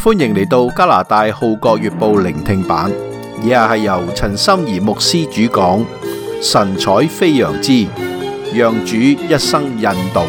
歡迎嚟到加拿大《號角月報》聆聽版，以下係由陳心怡牧師主講，神采飛揚之，讓主一生引導。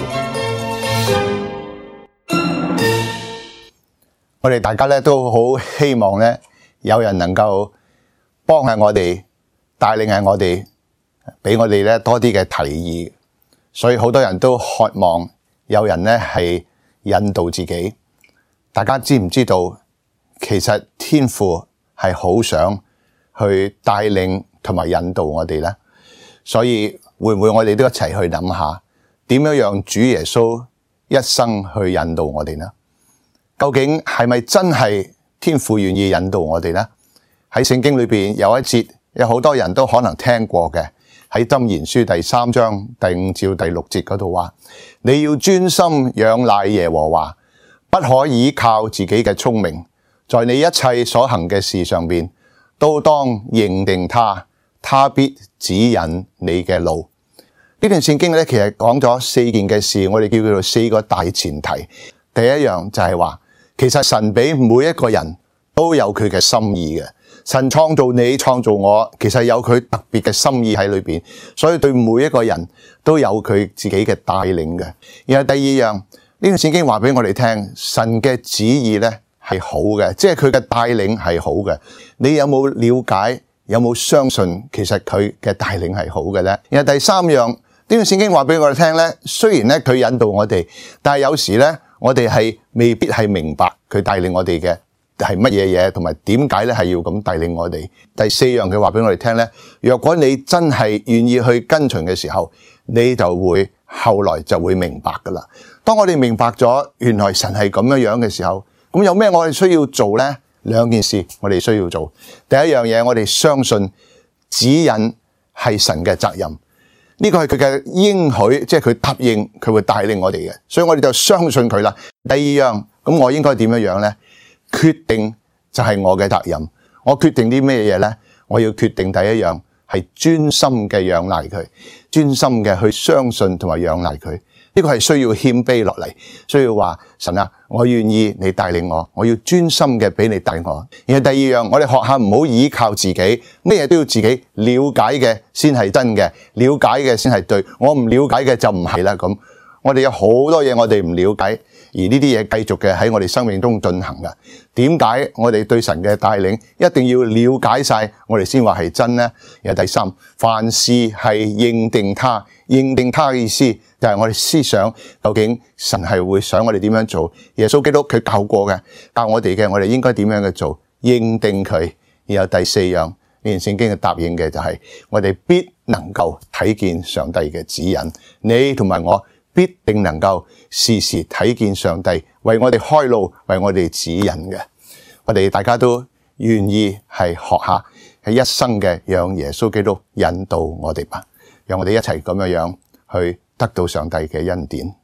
我哋大家咧都好希望咧，有人能夠幫下我哋，帶領下我哋，俾我哋咧多啲嘅提議。所以好多人都渴望有人咧係引導自己。大家知唔知道，其實天父係好想去帶領同埋引導我哋呢？所以會唔會我哋都一齊去諗下，點樣讓主耶穌一生去引導我哋呢？究竟係咪真係天父願意引導我哋呢？喺聖經裏邊有一節，有好多人都可能聽過嘅，喺箴言書第3章第5至第6節嗰度話：你要專心仰賴耶和華，不可倚靠自己嘅聰明，在你一切所行嘅事上邊，都當認定他，他必指引你嘅路。呢段聖經咧，其實講咗4件嘅事，我哋叫佢做4個大前提。第一樣就係話，其實神俾每一個人都有佢嘅心意嘅。神創造你，創造我，其實有佢特別嘅心意喺裏邊，所以對每一個人都有佢自己嘅帶領嘅。然後第二樣，呢段聖經話俾我哋聽，神嘅旨意咧係好嘅，即係佢嘅帶領係好嘅。你有冇了解？有冇相信？其實佢嘅帶領係好嘅咧。然後第三樣，呢段聖經話俾我哋聽咧，雖然咧佢引導我哋，但係有時咧我哋係未必係明白佢帶領我哋嘅係乜嘢嘢，同埋點解咧係要咁帶領我哋。第四樣佢話俾我哋聽咧，若果你真係願意去跟隨嘅時候，你就會後來就會明白噶啦。當我哋明白咗原來神係咁樣嘅時候，咁有咩我哋需要做呢？2件事我哋需要做。第一樣嘢，我哋相信指引係神嘅責任，呢個係佢嘅應許，即係佢答應佢會帶領我哋嘅，所以我哋就相信佢啦。第二樣，咁我應該點樣呢？決定就係我嘅責任。我決定啲咩嘢呢？我要決定第一樣係專心嘅仰賴佢，專心嘅去相信同埋仰賴佢。呢個係需要謙卑落嚟，需要話神啊，我願意你帶領我，我要專心嘅俾你帶我。然後第二樣，我哋學下唔好依靠自己，咩嘢都要自己了解嘅先係真嘅，了解嘅先係對，我唔了解嘅就唔係啦。咁我哋有好多嘢我哋唔了解，而呢啲嘢繼續嘅喺我哋生命中進行㗎。點解我哋對神嘅帶領一定要了解晒，我哋先話係真呢？然後第三，凡事係認定他，認定他嘅意思就係我哋思想究竟神係會想我哋點樣做。耶穌基督佢教過嘅，教我哋嘅，我哋應該點樣去做，認定佢。然後第四樣，呢段聖經嘅答應嘅就係我哋必能夠睇見上帝嘅指引，你同埋我必定能夠時時睇見上帝為我哋開路，為我哋指引嘅。我哋大家都願意係學下，係一生嘅讓耶穌基督引導我哋吧。讓我哋一齊咁樣去得到上帝嘅恩典。